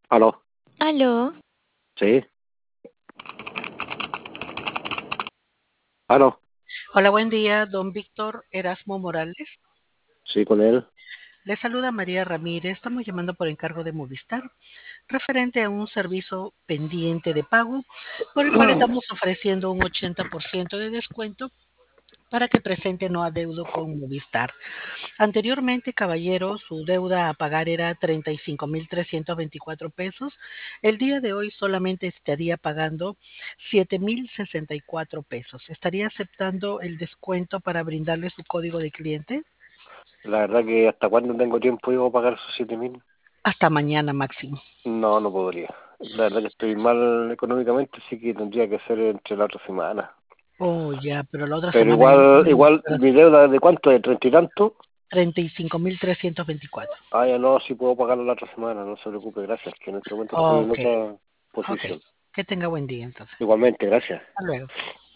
Aló, Aló, sí, aló, Hola, buen día, don Víctor Erasmo Morales. sí, con él. Le saluda María Ramírez. Estamos llamando por encargo de Movistar, referente a un servicio pendiente de pago, por el cual estamos ofreciendo un 80% de descuento para que presente no adeudo con Movistar. Anteriormente, caballero, su deuda a pagar era 35.324 pesos. El día de hoy solamente estaría pagando 7.064 pesos. ¿Estaría aceptando el descuento para brindarle su código de cliente? La verdad que hasta cuándo tengo tiempo yo para pagar esos 7.000. Hasta mañana máximo. No, no podría. La verdad que estoy mal económicamente, así que tendría que ser entre la otra semana. Oh, ya, pero la otra Pero semana ya no tenemos igual, mi deuda de cuánto, de 30 y tanto. 35.324. Ah, ya no, sí puedo pagarlo la otra semana, no se preocupe, gracias, que en este momento estoy en Ok, otra ok. posición. Que tenga buen día entonces. Igualmente, gracias. Hasta luego.